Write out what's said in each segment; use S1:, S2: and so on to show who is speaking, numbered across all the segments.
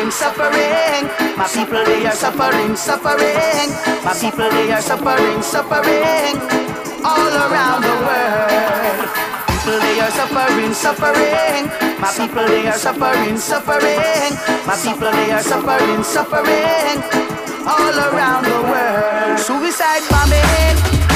S1: suffering, suffering. My people, they are suffering, suffering. My people, they are suffering, suffering. All around the world. People, they are suffering, suffering. My people, they are suffering, suffering. My people, they are suffering, suffering. All around the world. Suicide bombing.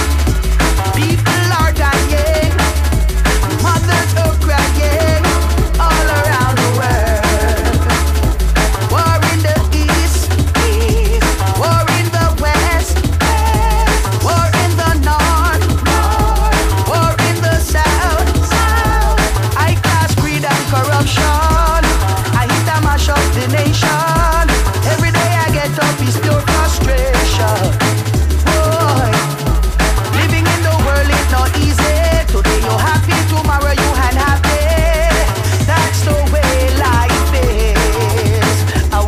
S1: People are dying. Mothers are crying. All around the world. War in the east, east. War in the west, west. War in the north, north. War in the south, south. High class greed and corruption. I hit and mash up the nation. Every day I get up is pure frustration. Boy, living in the world is not easy. Today you're happy, tomorrow you unhappy. That's the way life is. Oh,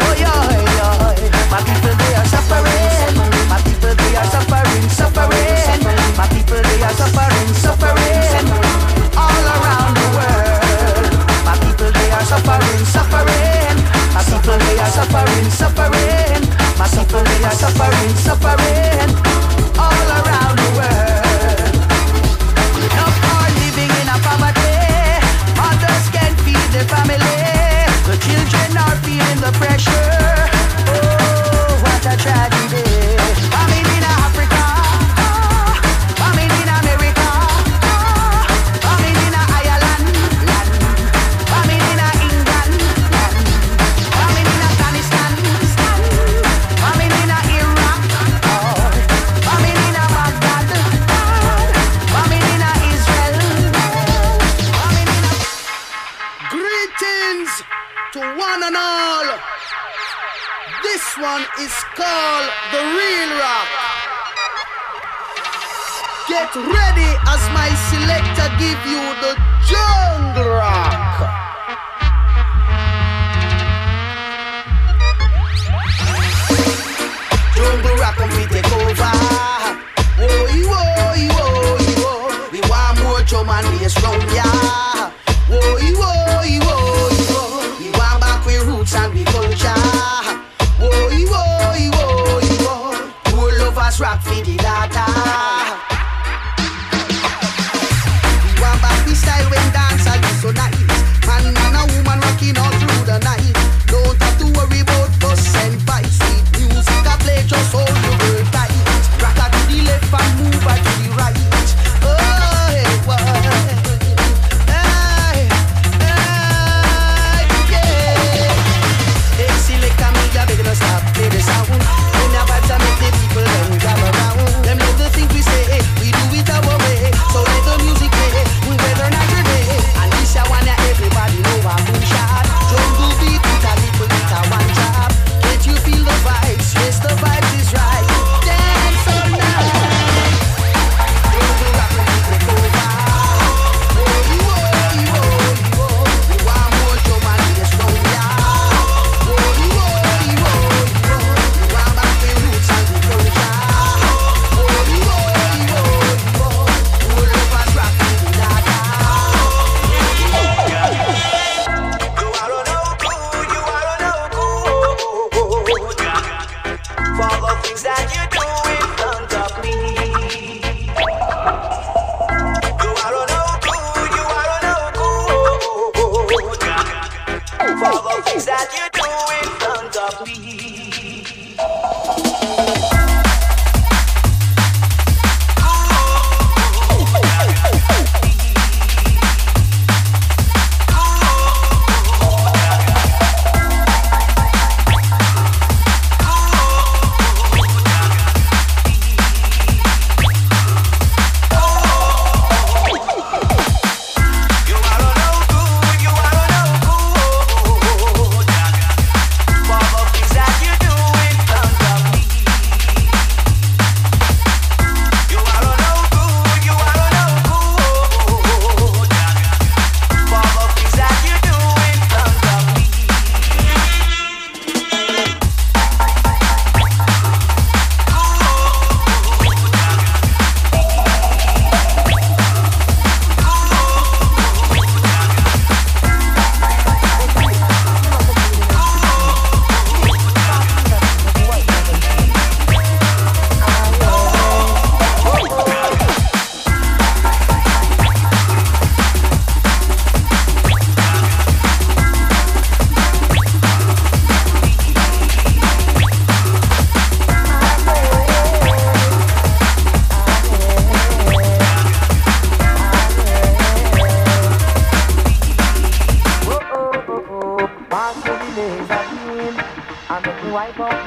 S1: my people, they are suffering. My people, they are suffering, suffering. My people, they are suffering, suffering. All around the world. My people, they are suffering, suffering. My people, they are suffering, suffering. My people, they are suffering, suffering. All around the world. No more living in a poverty. Mothers can't feed their family. The children are feeling the pressure. Oh, what a tragedy. Famine in Africa. Famine in America. Famine in Ireland. Famine in England. Famine in Afghanistan. Famine in Iraq. Famine in Baghdad. Famine in Israel. Famine in
S2: Greetings to one and all. This one is called The Real Rock. Get ready as my selector give you the Jungle Rock. Jungle Rock and we take over. Woy, woy, woy, woy. We want more drum and bass round ya. Woy, woy, woy, woy. We want back with roots and we culture. Woy, woy, woy, woy. More lovers rock for the data. We want back the style when dance and so nice. Man and a woman rocking all through the night. Don't have to worry about fuss and fight. Sweet music I play, just hold your girl tight. Rock her to the left and move her to the right. Oh, hey, boy.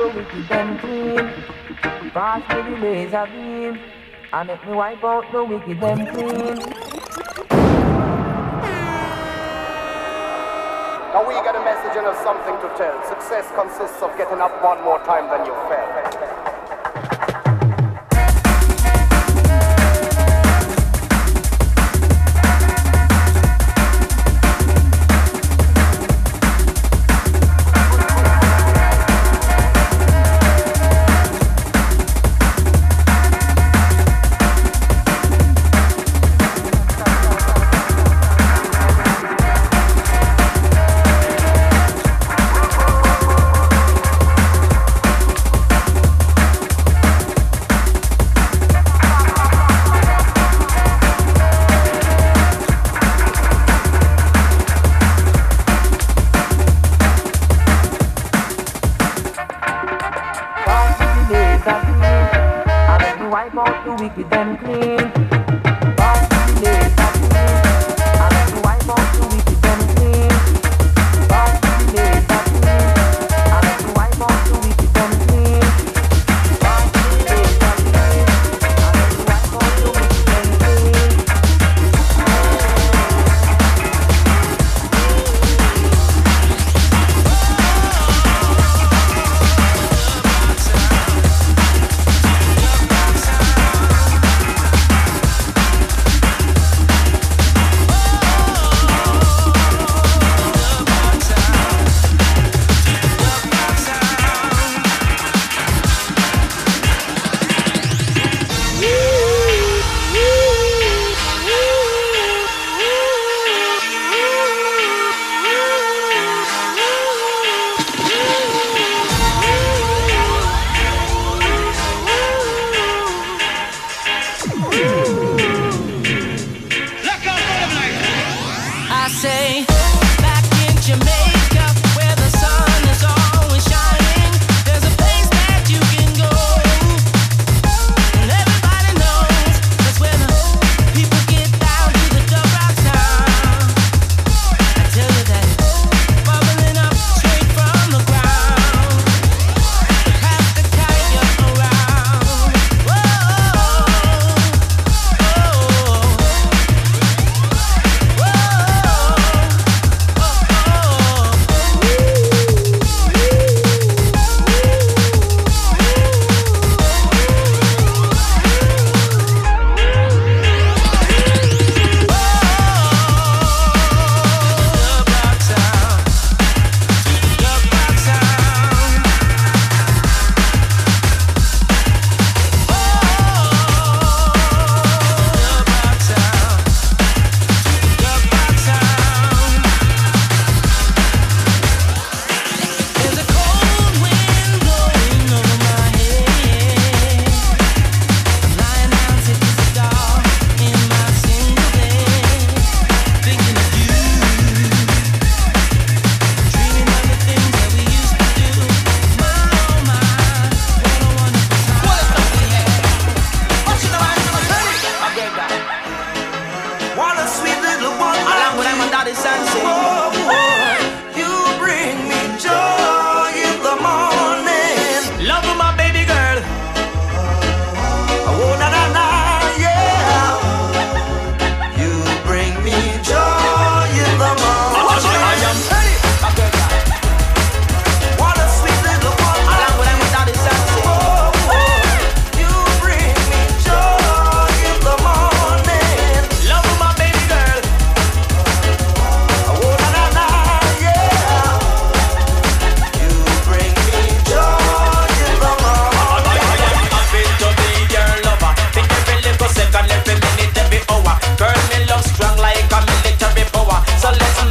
S3: the wicked and clean. Pass me the laser beam, and make me wipe out the wicked and clean.
S4: Now we got a message and have something to tell. Success consists of getting up one more time than you fell.
S5: So let's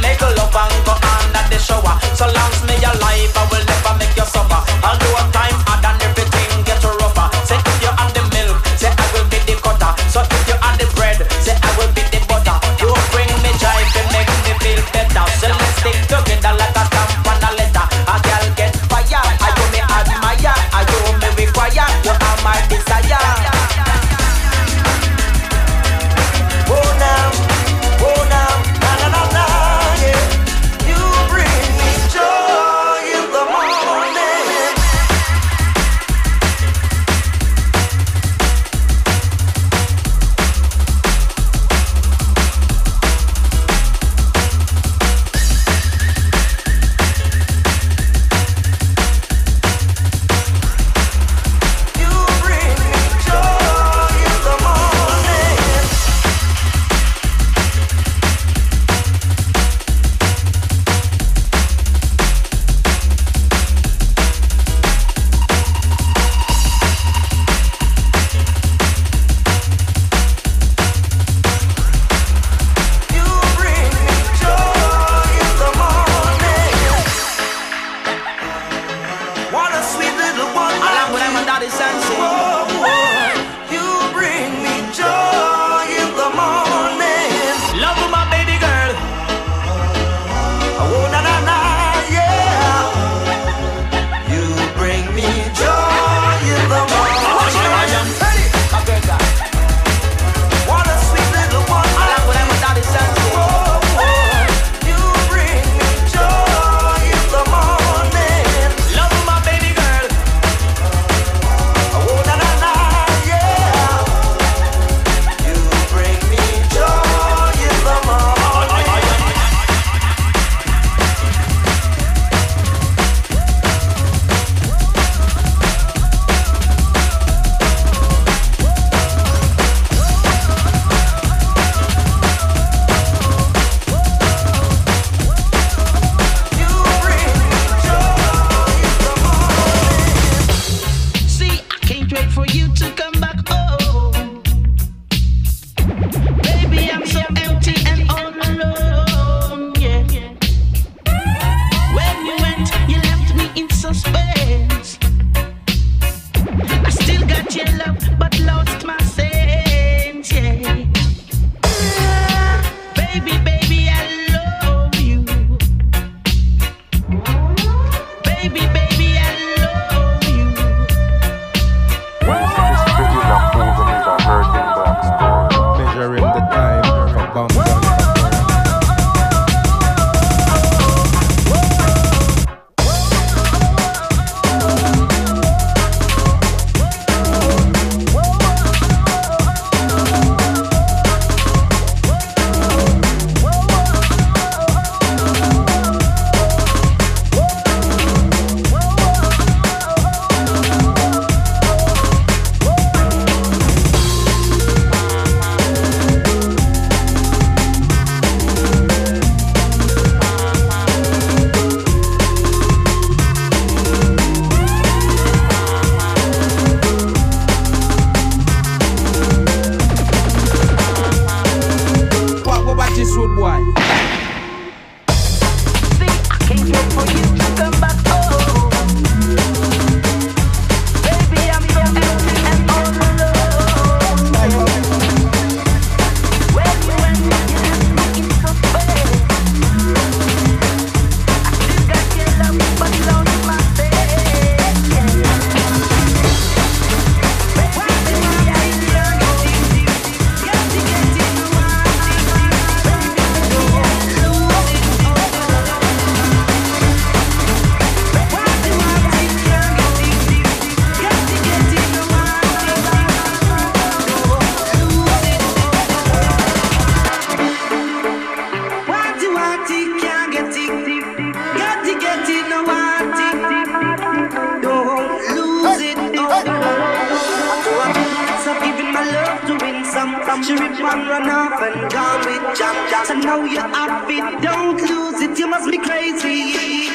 S2: She rip and run off and gone with jam. So now you're happy, don't lose it, you must be crazy.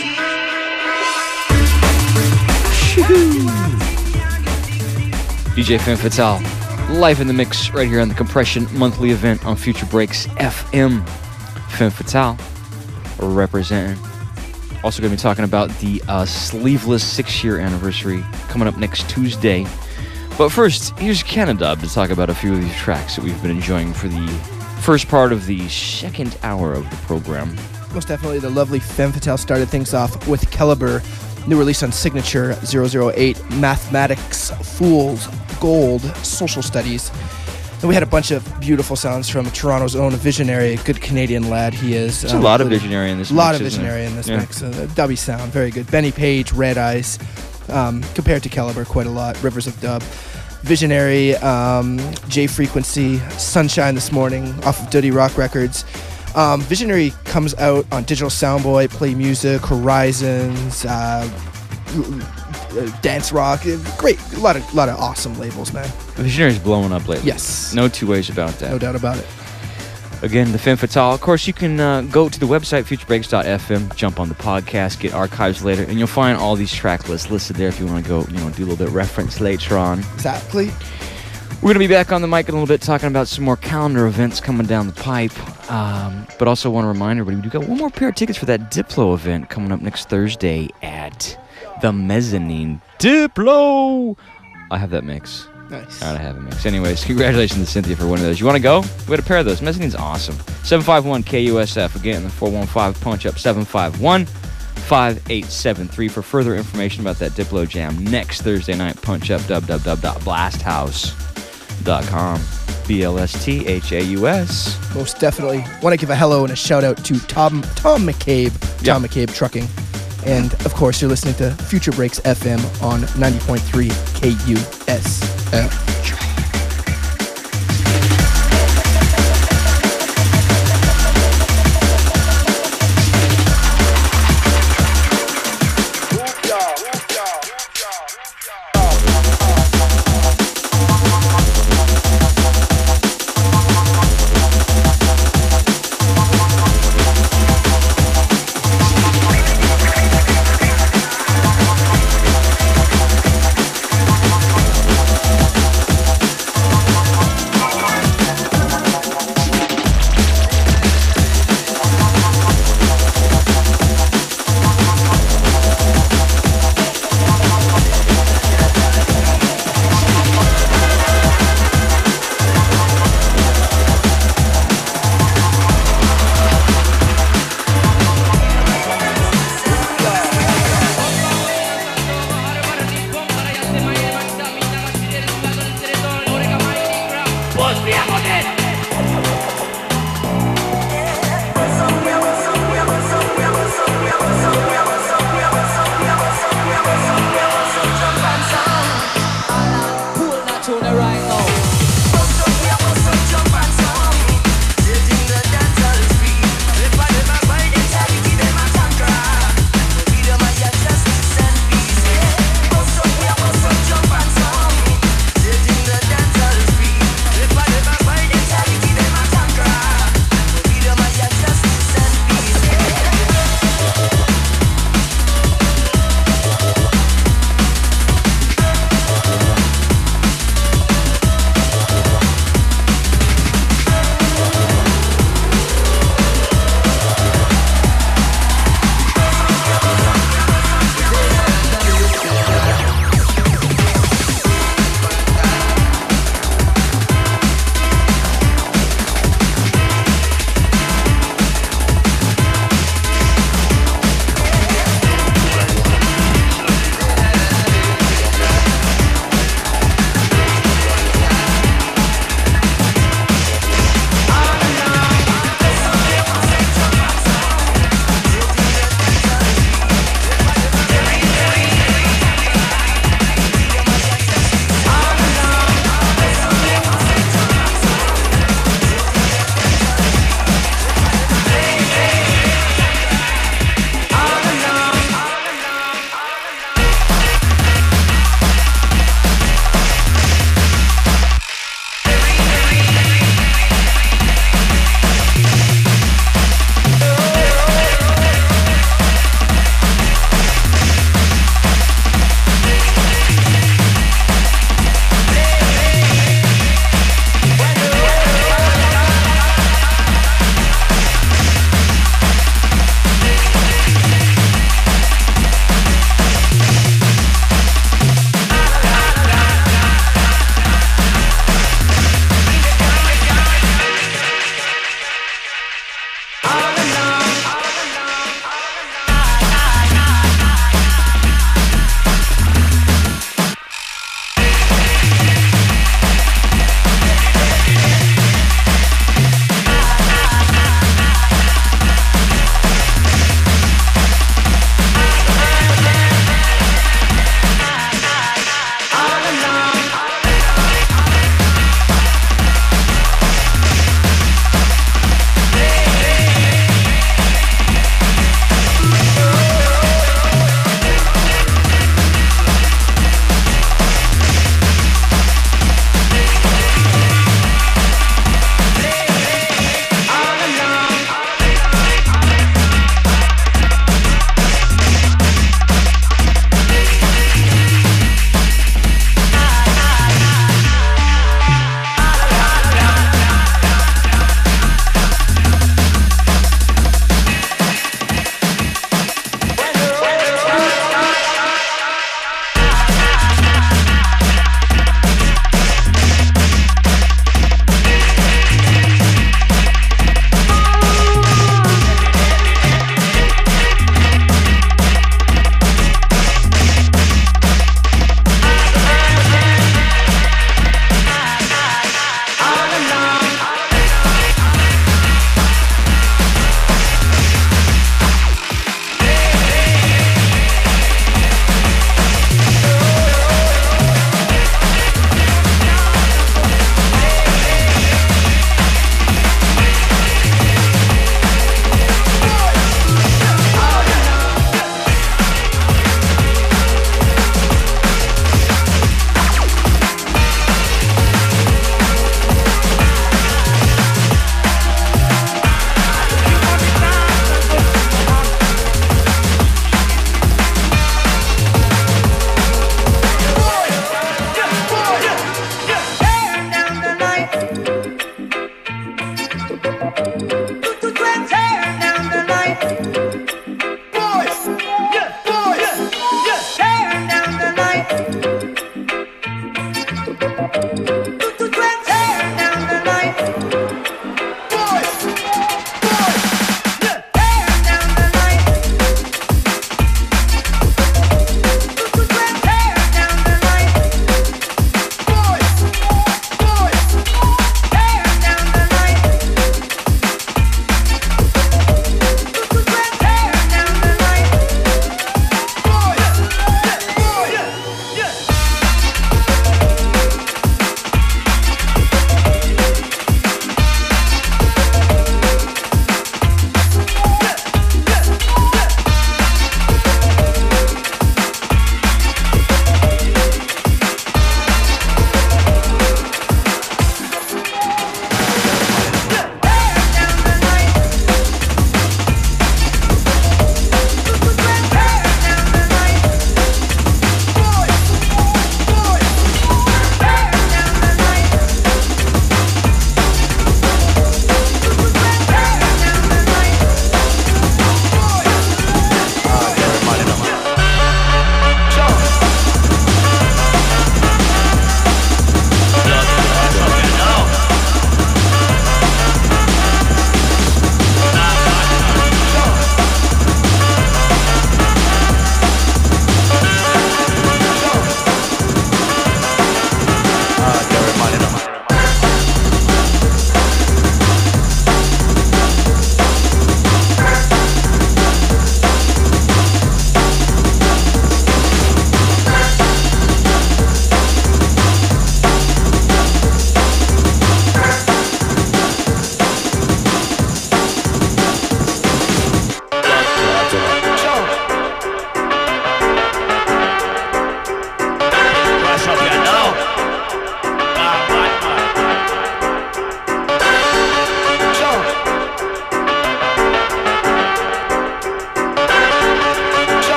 S5: DJ Femme Fatale, live in the mix right here on the Compression monthly event on Future Breaks FM. Femme Fatale representing. Also going to be talking about the Sleeveless 6-year anniversary coming up next Tuesday. But first, here's Canada to talk about a few of these tracks that we've been enjoying for the first part of the second hour of the program.
S6: Most definitely, the lovely Femme Fatale started things off with Caliber, new release on Signature 008, Mathematics, Fools, Gold, Social Studies. And we had a bunch of beautiful sounds from Toronto's own Visionary, a good Canadian lad he is.
S5: There's a lot of Visionary in this mix.
S6: A lot of Visionary in this mix. Dubby sound, very good. Benny Page, Red Eyes, compared to Caliber quite a lot. Rivers of Dub. Visionary, J Frequency, Sunshine This Morning off of Duddy Rock Records. Visionary comes out on Digital Soundboy, Play Music, Horizons, Dance Rock. Great, a lot of awesome labels, man.
S5: Visionary's blowing up lately.
S6: Yes.
S5: No two ways about that.
S6: No doubt about it.
S5: Again, the Femme Fatale. Of course, you can go to the website, futurebreaks.fm, jump on the podcast, get archives later, and you'll find all these track lists listed there if you want to go, do a little bit of reference later on.
S6: Exactly.
S5: We're going to be back on the mic in a little bit talking about some more calendar events coming down the pipe. But also want to remind everybody, we do got one more pair of tickets for that Diplo event coming up next Thursday at the Mezzanine. Diplo! I have that mix.
S6: Nice.
S5: I have a mix. Anyways, congratulations to Cynthia for one of those. You want to go? We had a pair of those. Mezzanine's awesome. 751-KUSF. Again, the 415 punch-up 751-5873 for further information about that Diplo jam next Thursday night. Punch-up www.blasthouse.com. BLSTHAUS.
S6: Most definitely. Want to give a hello and a shout-out to Tom McCabe. Tom McCabe Trucking. And, of course, you're listening to Future Breaks FM on 90.3 KUSF.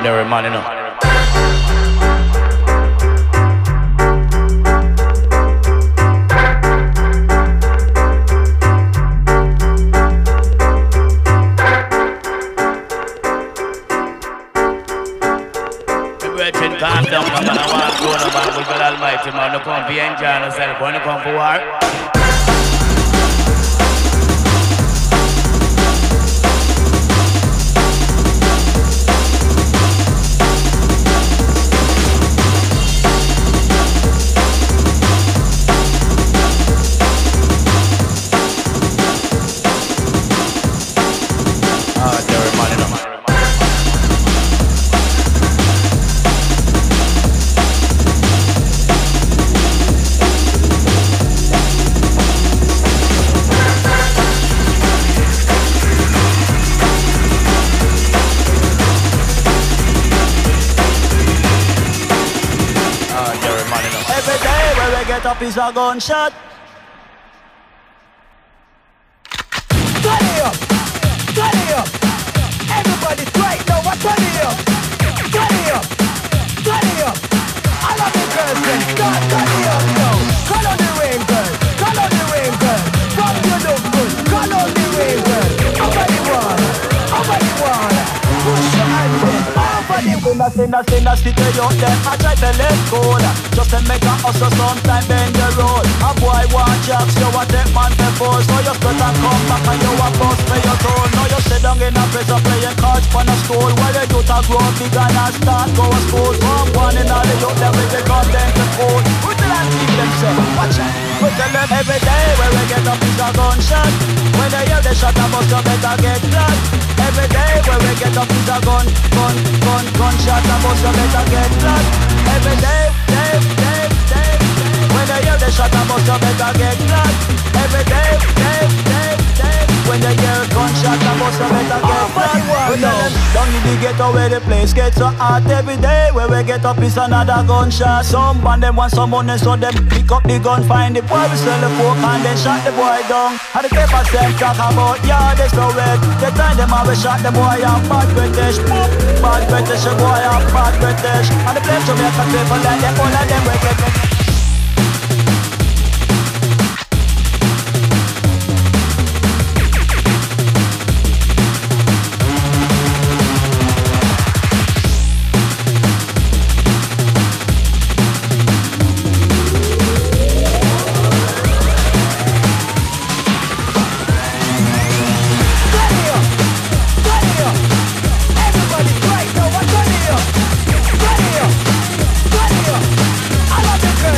S7: Ordinary man, you know.
S8: Calm down, no man, I want to go, no man, with God Almighty, man, no come for enjoy yourself, when you come for war.
S2: Is a gunshot. Turn it up, turn it up. Everybody straight now, turn it up, turn it up, turn it up. I love the girls, then turn it up now. Call on the rain girl, call on the rain girl. From you look good, call on the rain girl. Over the wall, push your hands in. Over the wall, sinna stick to you then. I try to let go. Just to make a hustle sometime bend the road. A boy want jobs, you a take man before. So you split and come back and you a bust for your toll. Now you sit down in a prison playing cards on a stool. While the youth a grow big and a start go to school. So I'm one in all the youth them with the content to food. We tell them keep them safe, watch out. We tell them every day when we get up is a gunshot. When they hear the shot, I must you better get blood. Every day when we get up is a gunshot, I must you better get blood. Every day, when they hear the shot, I must you better get blood. Every day, when they hear a gunshot, I must you better get blood. We tell them, down in the ghetto where the place gets so hot. Every day when we get up is another gunshot. Some band them want some money, so them pick up the gun, find the boy, we sell the coke and then shot the boy down. And the papers them talk about, yeah, they so red. They time them and we shot the boy and bad British. Bad British, the boy and bad British. And the place to make a people like them, all of them we get it. Everybody, right now, what's on here? I love the girl.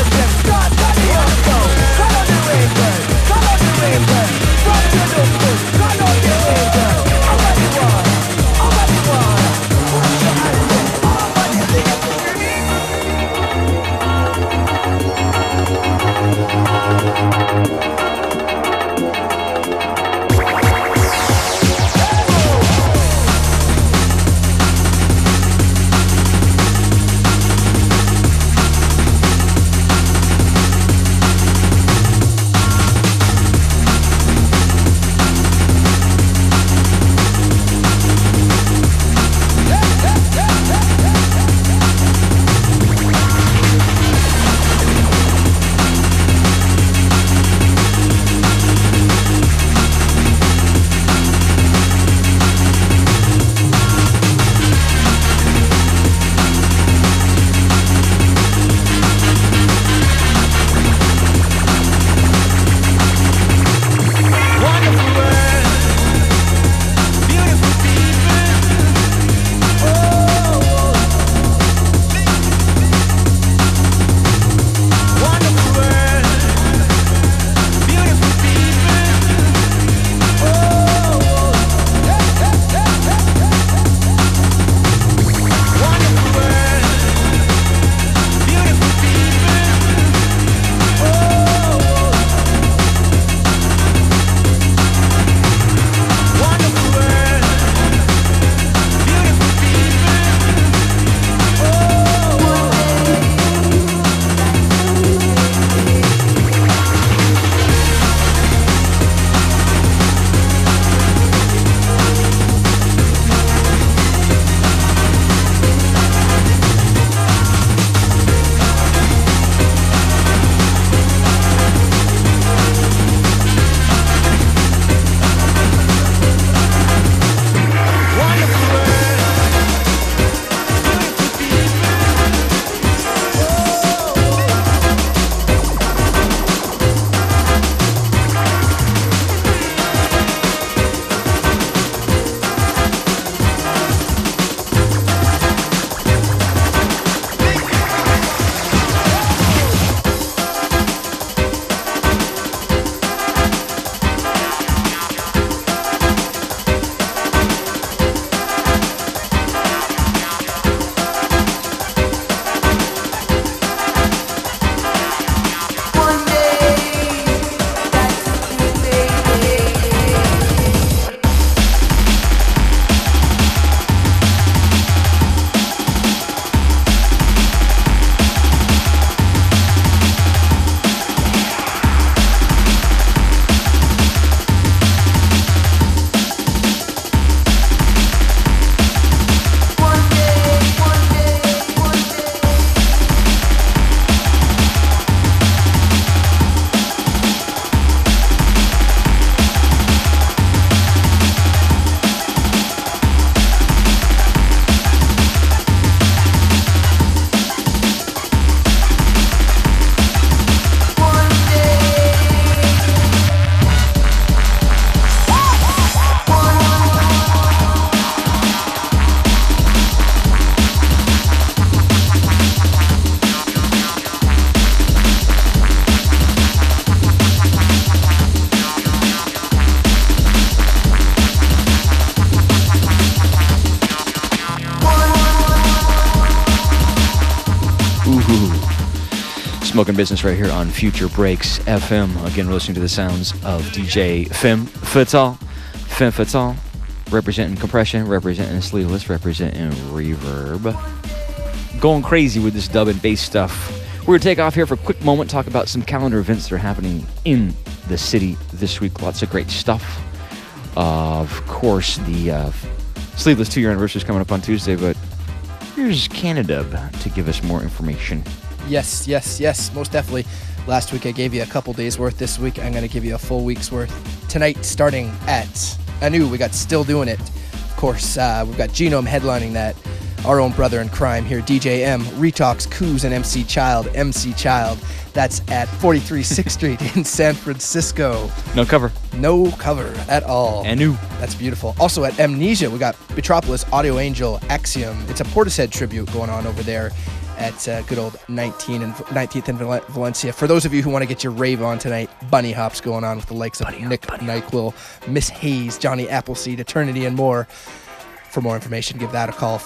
S5: Smoking Business right here on Future Breaks FM. Again, we're listening to the sounds of DJ Femme Fatale. Femme Fatale, representing compression, representing sleeveless, representing reverb. Going crazy with this dub and bass stuff. We're going to take off here for a quick moment, talk about some calendar events that are happening in the city this week. Lots of great stuff. Of course, the Sleeveless 2-year anniversary is coming up on Tuesday, but here's Canada to give us more information.
S6: Yes, most definitely. Last week I gave you a couple days worth. This week I'm going to give you a full week's worth. Tonight, starting at Anu, we got Still Doing It. Of course, we've got Genome headlining that. Our own brother in crime here, DJ M, Retox, Coos, and MC Child. That's at 43 6th Street in San Francisco.
S5: No cover.
S6: No cover at all.
S5: Anu.
S6: That's beautiful. Also at Amnesia, we got Metropolis, Audio Angel, Axiom. It's a Portishead tribute going on over there at good old 19th and Valencia. For those of you who want to get your rave on tonight, Bunny Hops going on with the likes of Nick NyQuil, Miss Hayes, Johnny Appleseed, Eternity, and more. For more information, give that a call,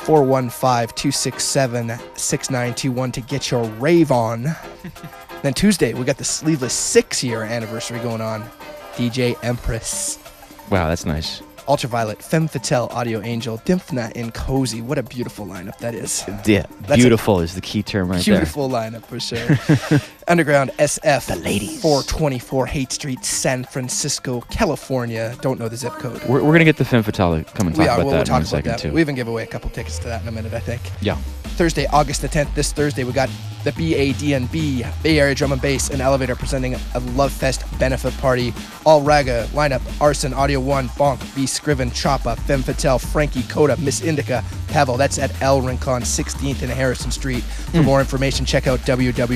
S6: 415-267-6921 to get your rave on. Then Tuesday, we got the Sleeveless 6-year anniversary going on. DJ Empress.
S5: Wow, that's nice.
S6: Ultraviolet, Femme Fatale, Audio Angel, Dymphna, and Cozy. What a beautiful lineup that is.
S5: Yeah, beautiful is the key term right
S6: beautiful
S5: there.
S6: Lineup for sure. Underground SF,
S5: the ladies.
S6: 424 Haight Street, San Francisco, California. Don't know the zip code.
S5: We're going to get the Femme Fatale to come and talk about that in a second, too.
S6: We even give away a couple tickets to that in a minute, I think.
S5: Yeah.
S6: Thursday, August the 10th, this Thursday, we got the BADNB, Bay Area Drum and Bass, and Elevator presenting a Love Fest benefit party. All Raga, lineup, Arson, Audio 1, Bonk, B. Scriven, Choppa, Femme Fatale, Frankie, Coda, Miss Indica, Pavel. That's at El Rincon, 16th and Harrison Street. For more information, check out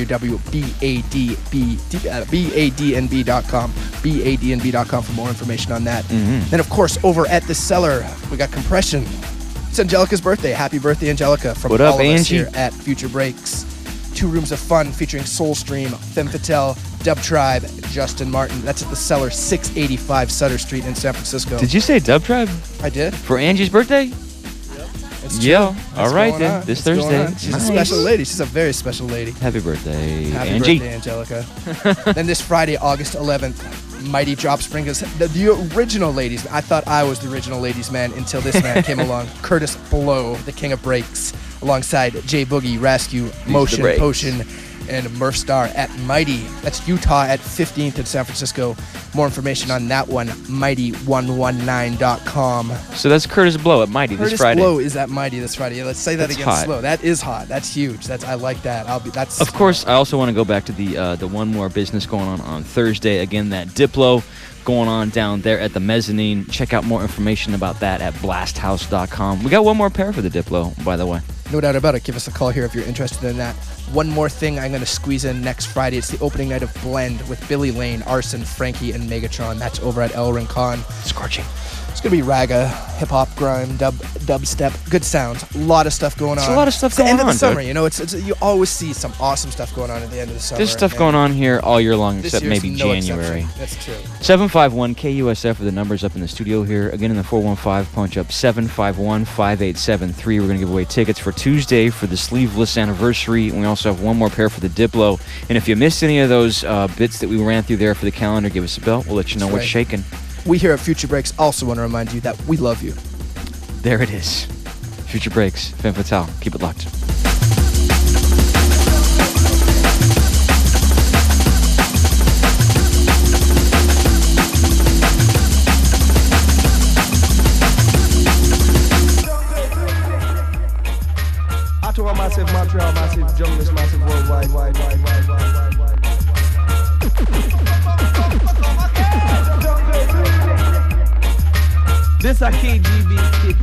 S6: www.badnb.com. badnb.com for more information on that. Then, of course, over at the Cellar, we got Compression. It's Angelica's birthday. Happy birthday, Angelica, from
S5: what
S6: all
S5: up,
S6: of us
S5: Angie?
S6: here at Future Breaks. 2 Rooms of Fun featuring Soulstream, Femme Fatale, Dub Tribe, Justin Martin. That's at the Cellar, 685 Sutter Street in San Francisco.
S5: Did you say Dub Tribe?
S6: I did.
S5: For Angie's birthday?
S6: It's
S5: Yeah.
S6: true.
S5: All right,
S6: It's
S5: then.
S6: going on.
S5: This
S6: It's going
S5: Thursday.
S6: on. She's
S5: Nice.
S6: a special lady. She's a very special lady.
S5: Happy birthday,
S6: Happy
S5: Angie.
S6: birthday, Angelica. Then this Friday, August 11th, Mighty Drops bring us the original ladies. I thought I was the original ladies man until this man came along. Curtis Blow, the king of breaks, alongside J Boogie, Rescue, Motion,
S5: breaks.
S6: Potion, and Murph Star at Mighty. That's Utah at 15th in San Francisco. More information on that one, mighty119.com.
S5: So that's Curtis Blow at Mighty
S6: Curtis
S5: this Friday.
S6: Blow is at Mighty this Friday. Yeah, let's say that
S5: That's
S6: again
S5: hot.
S6: slow. That is hot. That's huge. I like that. That's
S5: Of course, I also want to go back to the one more business going on Thursday. Again, that Diplo going on down there at the Mezzanine. Check out more information about that at blasthouse.com. We got one more pair for the Diplo, by the way.
S6: No doubt about it. Give us a call here if you're interested in that. One more thing I'm going to squeeze in next Friday. It's the opening night of Blend with Billy Lane, Arson, Frankie, and Megatron. That's over at El Rincon.
S5: Scorching.
S6: It's going to be raga, hip-hop, grime, dubstep, good sounds. A lot of stuff going on.
S5: There's a lot of stuff
S6: It's the
S5: going
S6: end of the
S5: on,
S6: summer,
S5: dude.
S6: you know. It's you always see some awesome stuff going on at the end of the summer.
S5: There's stuff
S6: and
S5: going on here all year long,
S6: this
S5: except
S6: year's
S5: maybe
S6: no
S5: January.
S6: exception. That's true.
S5: 751 KUSF are the numbers up in the studio here. Again, in the 415 punch up 751-5873. We're going to give away tickets for Tuesday for the Sleeveless anniversary. And we also have one more pair for the Diplo. And if you missed any of those bits that we ran through there for the calendar, give us a bell. We'll let you know
S6: That's
S5: what's
S6: right.
S5: shaking.
S6: We here at Future Breaks also want to remind you that we love you.
S5: There it is. Future Breaks, Femme Fatale. Keep it locked.
S7: Ottawa massive, Montreal massive, Junglist massive, worldwide, wide. This a KGB kick.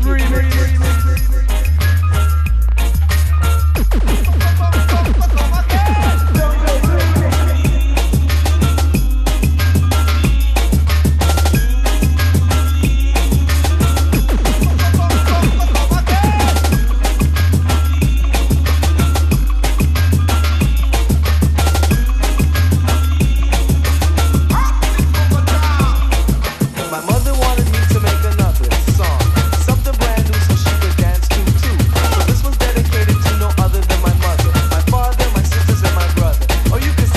S2: My mother wanted me to make another song, something brand new so she could dance to too. So this was dedicated to no other than my mother, my father, my sisters, and my brother. Or you could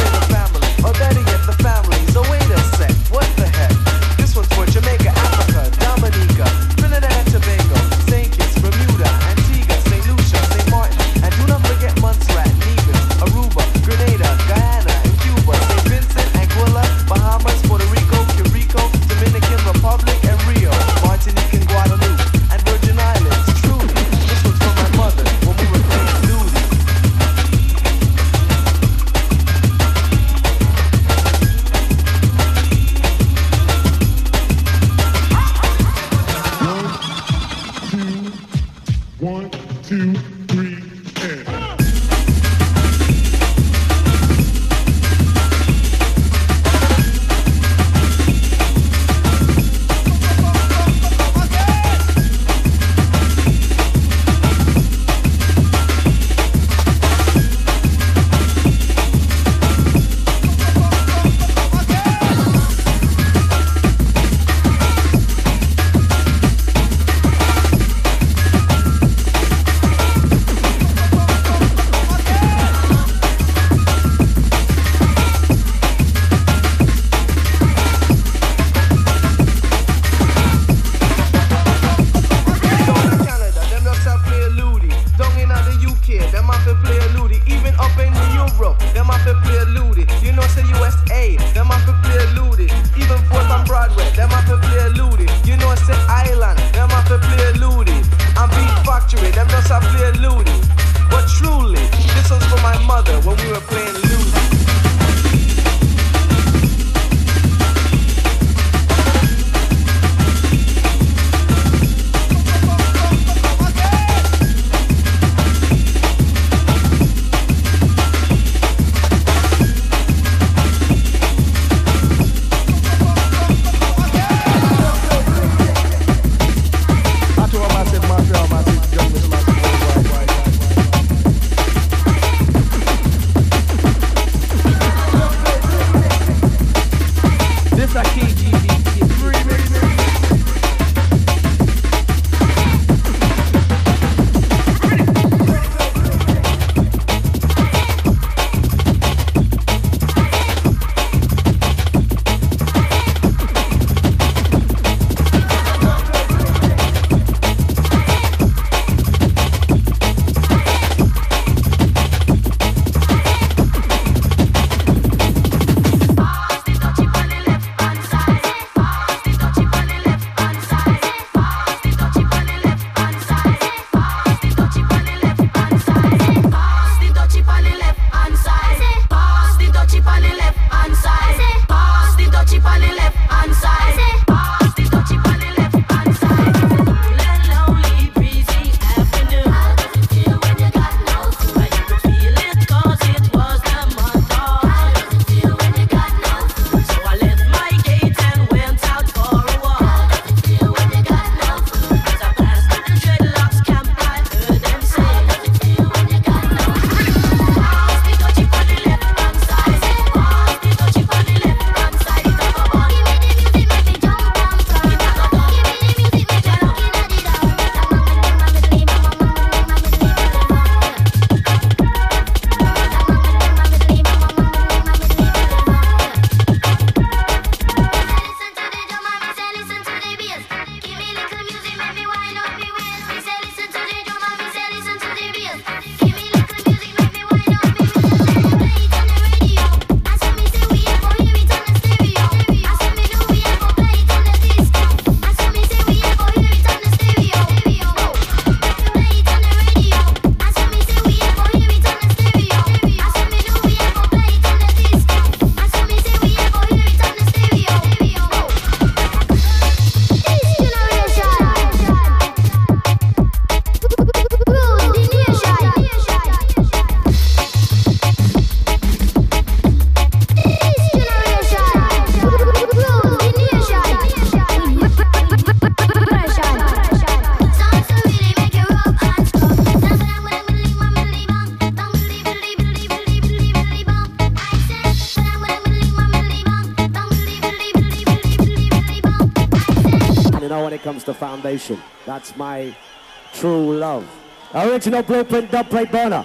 S9: you know, when it comes to foundation. That's my true love. Original Blueprint dubplate burner.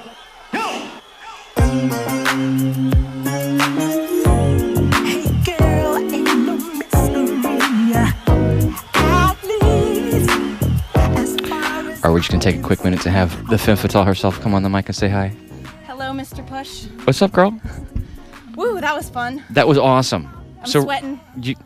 S5: Are we just going to take a quick minute to have the Femme Fatale herself come on the mic and say hi?
S10: Hello, Mr. Push.
S5: What's up, girl?
S10: Woo, that was fun.
S5: That was awesome.
S10: I'm sweating.
S5: You're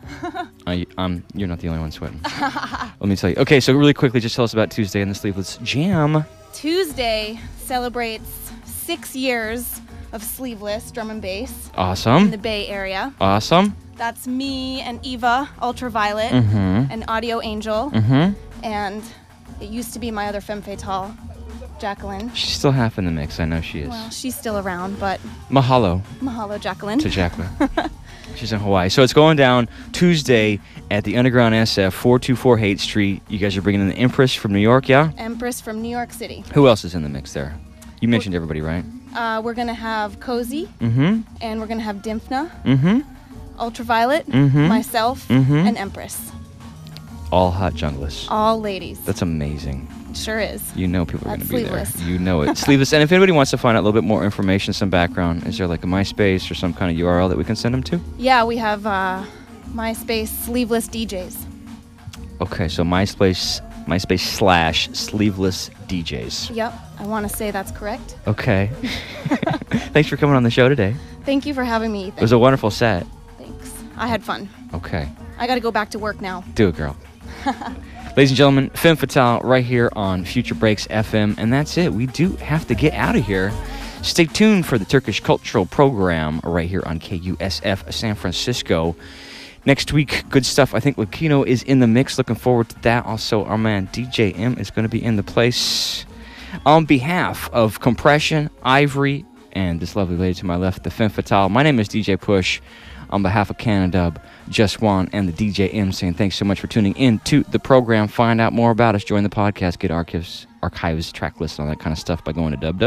S5: not the only one sweating. Let me tell you. Okay, so really quickly, just tell us about Tuesday and the Sleeveless Jam.
S10: Tuesday celebrates 6 years of Sleeveless drum and bass.
S5: Awesome.
S10: In the Bay Area.
S5: Awesome.
S10: That's me and Eva, Ultraviolet, and Audio Angel. And it used to be my other Femme Fatale, Jacqueline.
S5: She's still half in the mix. I know she is.
S10: Well, she's still around, but...
S5: Mahalo.
S10: Mahalo, Jacqueline.
S5: To Jacqueline. She's in Hawaii. So it's going down Tuesday at the Underground SF, 424 Haight Street. You guys are bringing in the Empress from New York, yeah?
S10: Empress from New York City.
S5: Who else is in the mix there? You mentioned everybody, right?
S10: We're going to have Cozy. And we're going to have Dimphna. Ultraviolet. Myself. And Empress.
S5: All hot junglers.
S10: All ladies.
S5: That's amazing.
S10: It sure is.
S5: You know people are going to be
S10: Sleeveless.
S5: there. You know it. Sleeveless. And if anybody wants to find out a little bit more information, some background, is there like a MySpace or some kind of URL that we can send them to?
S10: Yeah, we have MySpace Sleeveless DJs.
S5: Okay, so MySpace / Sleeveless DJs.
S10: Yep, I want to say that's correct.
S5: Okay. Thanks for coming on the show today.
S10: Thank you for having me, Ethan.
S5: It was a wonderful set.
S10: Thanks. I had fun.
S5: Okay.
S10: I got to go back to work now.
S5: Do it, girl. Ladies and gentlemen, Femme Fatale right here on Future Breaks FM. And that's it. We do have to get out of here. Stay tuned for the Turkish Cultural Program right here on KUSF San Francisco. Next week, good stuff. I think Lakino is in the mix. Looking forward to that. Also, our man DJ M is going to be in the place. On behalf of Compression, Ivory, and this lovely lady to my left, the Femme Fatale, my name is DJ Push. On behalf of Canadub, Just Juan, and the DJ M, saying thanks so much for tuning in to the program. Find out more about us, join the podcast, get archives, track lists, and all that kind of stuff by going to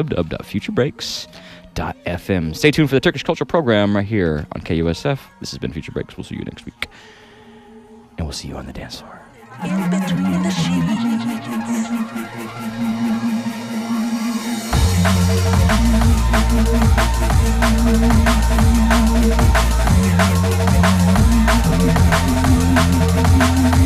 S5: www.futurebreaks.fm. Stay tuned for the Turkish Culture Program right here on KUSF. This has been Future Breaks. We'll see you next week. And we'll see you on the dance floor.
S11: In between the sheets.